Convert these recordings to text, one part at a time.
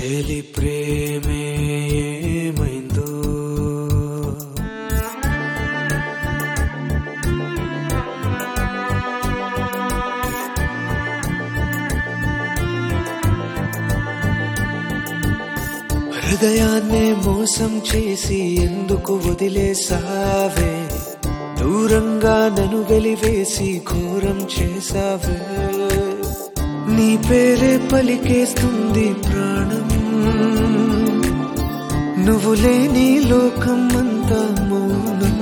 చెలి ప్రేమే ఏమైందో హృదయాన్నే మోసం చేసి ఎందుకు వదిలేసావే దూరంగా నన్ను వెలివేసి ఘోరం చేసావే నీ పేరే పలికేస్తుంది ప్రాణం నువ్వు లేని లోకం అంతా మౌనం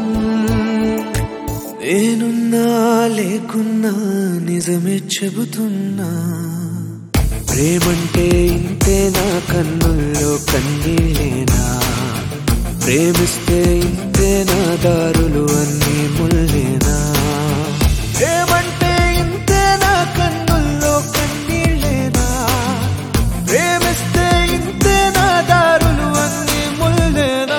నేనున్నా లేకున్నా నిజమే చెబుతున్నా ప్రేమంటే ఇంతే నా కన్నుల్లో కన్నీళ్ళేనా ప్రేమిస్తే ఇంతే నా దారులు అన్నీ ముల్లేనా ప్రేమంటే ఇంతే నా కన్నుల్లో కన్నీళ్ళేనా ప్రేమిస్తే ఇంతే నా దారులు అన్నీ ముల్లేనా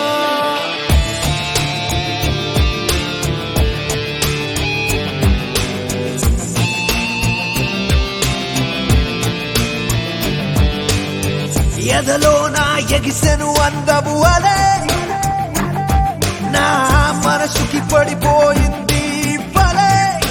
ఎదలో నా ఎగిసెను అందము అలే నా మనసుకి పడిపోయింది పలే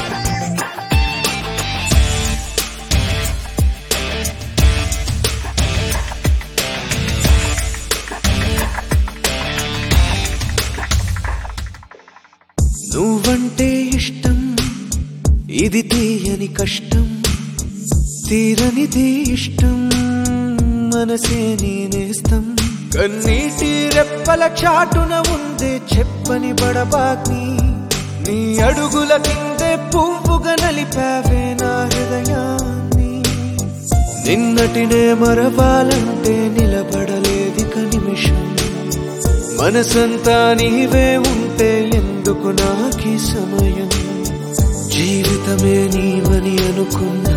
నువ్వంటే ఇష్టం ఇది తీయని కష్టం తీరనిది ఇష్టం మనసే నేనేస్తం కన్నీటి రెప్పల చాటున ఉందే చెప్పని బడబాగ్ని నీ అడుగుల కిందే పువ్వుగా నలిపావే నా హృదయాన్ని నిన్నటినే మరవాలంటే నిలబడలేదిక నిమిషం మనసంతా నీవే ఉంటే ఎందుకు నాకీ సమయం జీవితమే నీవని అనుకున్నా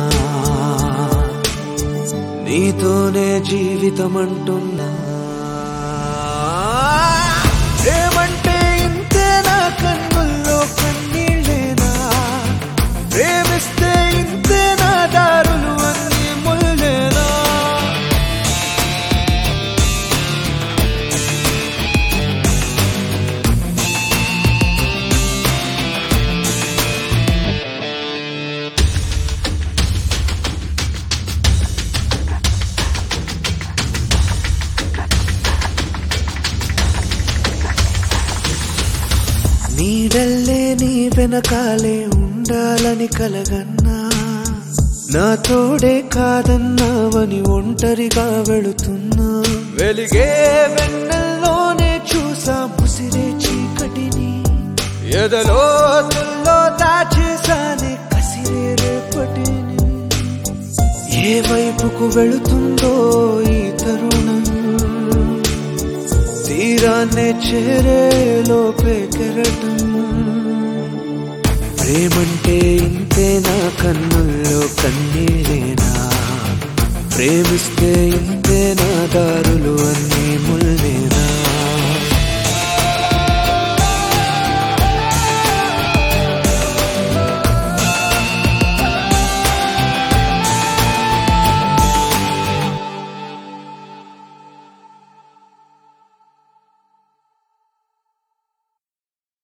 నీతోనే జీవితం అంటున్నా ప్రేమంటే ఇంతే నా కన్నుల్లో కన్నీళ్ళేనా ప్రేమిస్తే ఇంతే నా దారులు అన్నీ ముల్లేనా నీడల్లే నీ వెనకాలే ఉండాలని కలగన్నా నా తోడే కాదన్నావని ఒంటరిగా వెళుతున్నా వెలిగే వెన్నెల్లోనే చూసా ముసిరే చీకటిని ఎదలోతుల్లో దాచేసానే కసిరే రేపటిని ఏ వైపుకు వెళుతుందో ఈ తరుణం తీరాన్నే చేరే లోపే కెరటం ప్రేమంటే ఇంతే నా కన్నుల్లో కన్నీళ్ళేనా ప్రేమిస్తే ఇంతే నా దారులు అన్నీ ముల్లే